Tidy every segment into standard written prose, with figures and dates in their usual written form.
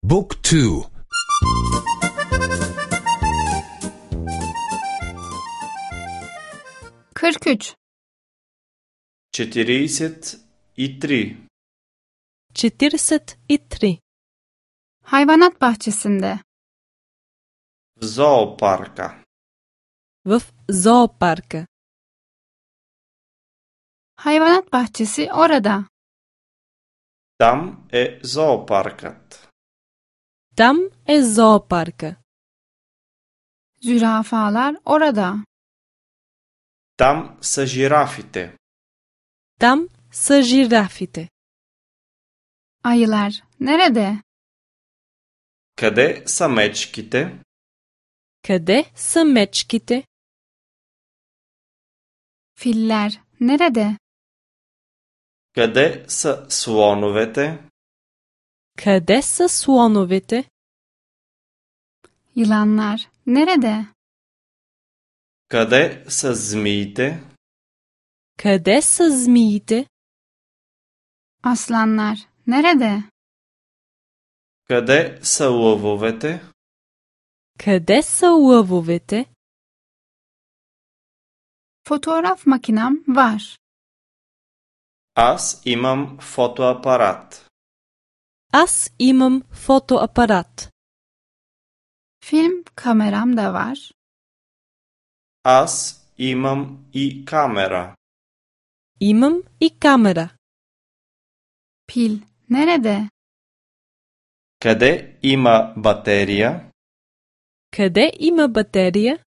บุ๊กทู 43 43 43 Hayvanat bahçesinde В зоопарка. в зоопарка. Hayvanat bahçesi orada. Там е зоопаркът. Там е зоопарка. Zürafalar orada. Там са жирафите. Там са жирафите. Ayılar nerede? Къде са мечките? Къде са мечките? Filler nerede? Къде са слоновете? Къде са слоновете? Yılanlar nerede? Къде са змиите? Къде са змиите? Aslanlar nerede? Къде са лъвовете? Къде са лъвовете? Fotoğraf makinem var. Аз имам фотоапарат. Аз имам фотоапарат. Film kameram da var. Аз имам и камера. Имам и камера. Pil nerede? Къде има батерия? Къде има батерия?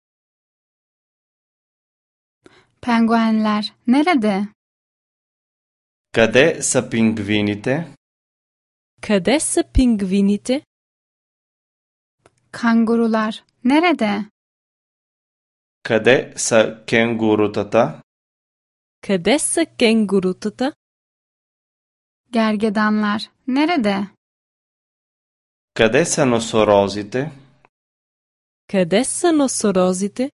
Penguenler nerede? Къде са пингвините? Къде са пингвините? Kangurular nerede? Къде са кенгурутата? Къде са кенгурутата? Gergedanlar nerede? Къде са носорозите? Къде са носорозите?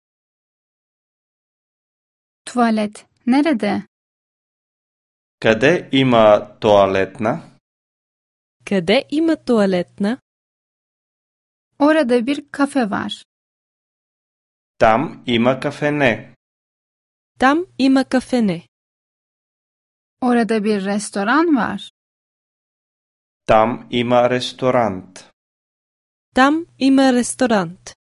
Tuvalet nerede? Къде има тоалетна? Къде има туалетна? Orada bir kafe var. Там има кафене. Там има кафене. Orada bir restoran var. Там има ресторант. Там има ресторант.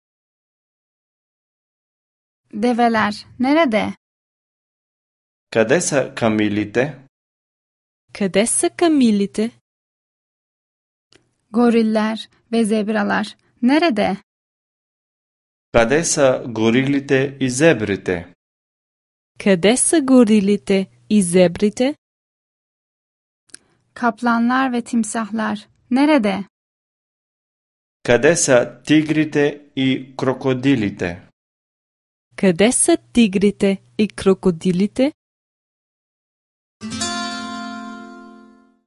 Develer nerede? Къде са камилите? Къде са камилите? Goriller ve zebralar nerede? Къде са горилите и зебрите? Къде са горилите и зебрите? Kaplanlar ve timsahlar nerede? Къде са тигрите и крокодилите? Къде са тигрите и крокодилите?